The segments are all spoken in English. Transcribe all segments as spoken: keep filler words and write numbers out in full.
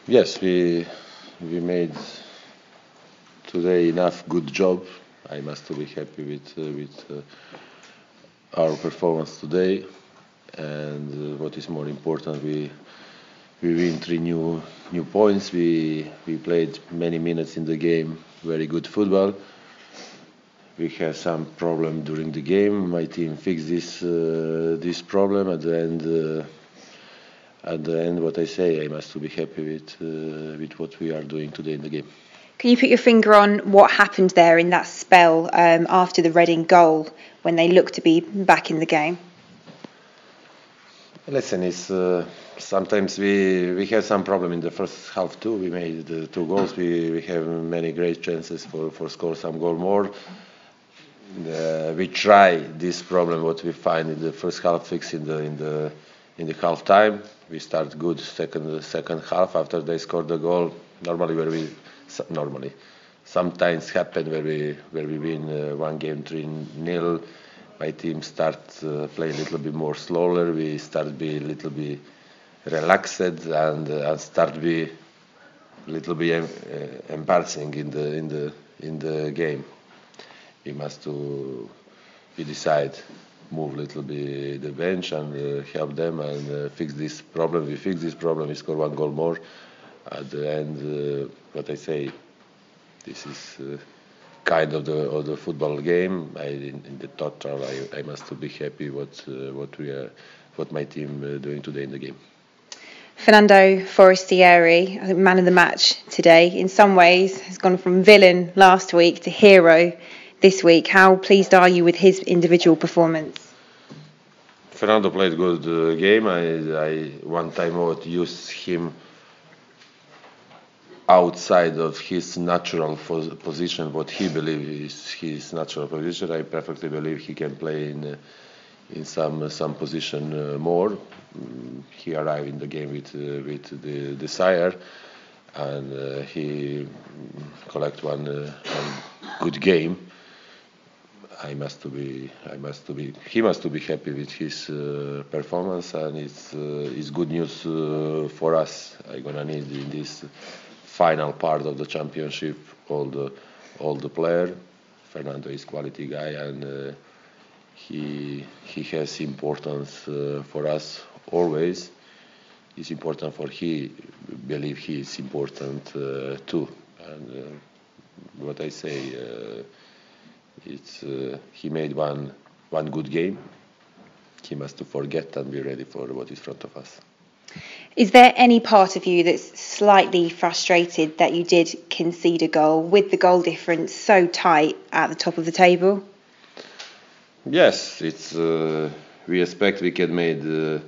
Yes, we we made today enough good job. I must be happy with uh, with uh, our performance today, and uh, what is more important, we we win three new new points. We we played many minutes in the game, very good football. We had some problem during the game. My team fixed this uh, this problem at the end. Uh, at the end, what I say, I must be happy with uh, with what we are doing today in the game. Can you put your finger on what happened there in that spell um, after the Reading goal when they looked to be back in the game? Listen, it's uh, sometimes we we have some problem in the first half too. We made the two goals. We, we have many great chances for for score some goal more. Uh, we try this problem what we find in the first half fix in the in the in the half time. We start good second second half after they scored the goal. Normally where we normally sometimes happen where we where we win uh, one game three nil. My team start uh, play a little bit more slower. We start be a little bit relaxed and uh, and start be a little bit uh, embarrassing in the in the in the game. We must to we decide move a little bit the bench and uh, help them and uh, fix this problem. We fix this problem. We score one goal more. At the end, uh, what I say, this is uh, kind of the of the football game. I, in, in the total, I, I must to be happy what uh, what we are, what my team uh, doing today in the game. Fernando Forestieri, I think man of the match today, in some ways has gone from villain last week to hero this week. How pleased are you with his individual performance? Fernando played good uh, game. I, I one time out used him outside of his natural position, what he believes is his natural position. I perfectly believe he can play in uh, in some some position uh, more. Mm, he arrived in the game with uh, with the desire, and uh, he collect one, uh, one good game. I must to be I must to be he must to be happy with his uh, performance, and it's uh, it's good news uh, for us. I'm gonna need in this final part of the championship all the all the player. Fernando is quality guy, and uh, he he has importance uh, for us always. It's important for he believe he is important uh, too. And uh, what I say, uh, it's uh, he made one one good game. He must forget and be ready for what is in front of us. Is there any part of you that's slightly frustrated that you did concede a goal with the goal difference so tight at the top of the table? Yes, it's uh, we expect we can make uh,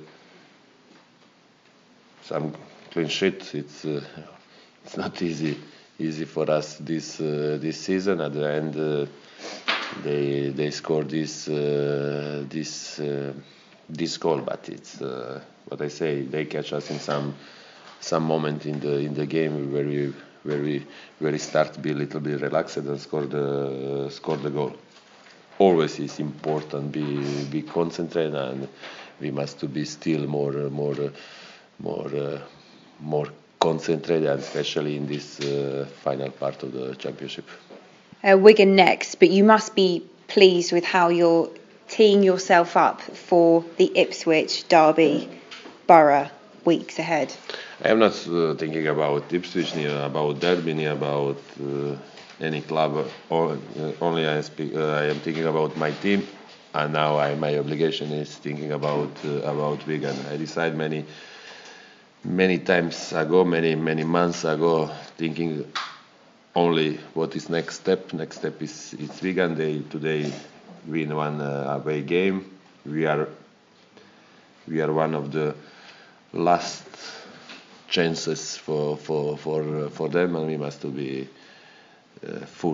some clean sheet. It's uh, it's not easy easy for us this uh, this season. At the end, uh, they they scored this uh, this uh, this goal, but it's uh, what I say. They catch us in some some moment in the in the game where we where we where we start to be a little bit relaxed and score the uh, score the goal. Always is important be be concentrated, and we must to be still more more more uh, more concentrated, especially in this uh, final part of the championship. Uh, Wigan next, but you must be pleased with how you're teeing yourself up for the Ipswich Derby Borough weeks ahead. I am not uh, thinking about Ipswich, neither about Derby, neither about uh, any club. Or, uh, only I, speak, uh, I am thinking about my team, and now I, my obligation is thinking about uh, about Wigan. I decided many many times ago, many many months ago, thinking only what is next step. Next step is it's Wigan. They today win one uh, away game. We are we are one of the last chances for for for uh, for them, and we must to be uh, full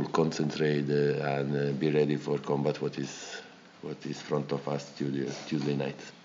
concentrated uh, and uh, be ready for combat what is what is front of us Tuesday, Tuesday night.